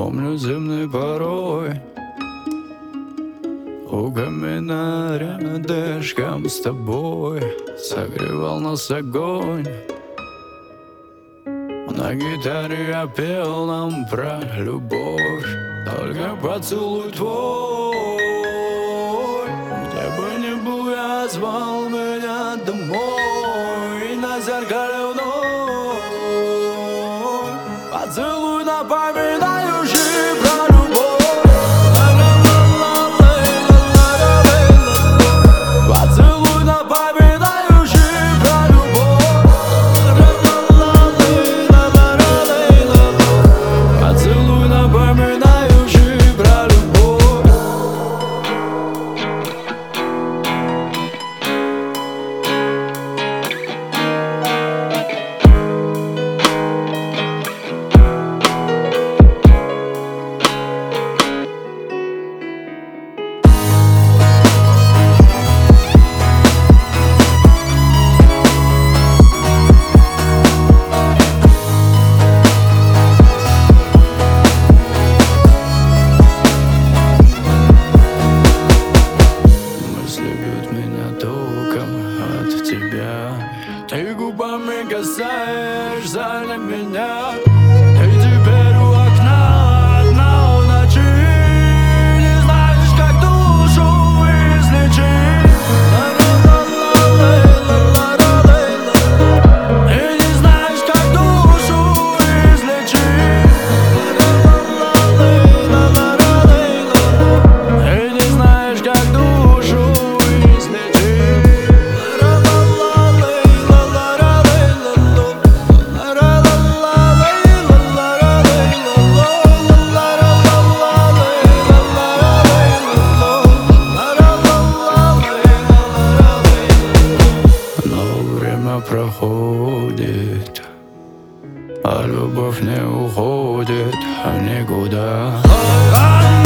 Помню зимной порой у камина рядышком с тобой согревал нас огонь. На гитаре я пел нам про любовь. Только поцелуй твой, где бы ни был, я звал меня домой. На зеркале вновь поцелуй, напоминающий про любовь. Поцелуй, напоминающий про любовь. Поцелуй, напоминающий про любовь. Ты губами касаешься для меня. Ты теперь у окна одна в ночи. Не знаешь, как душу излечить. И не знаешь, как душу излечить. И не знаешь, как душу излечить. Проходит, а любовь не уходит никуда.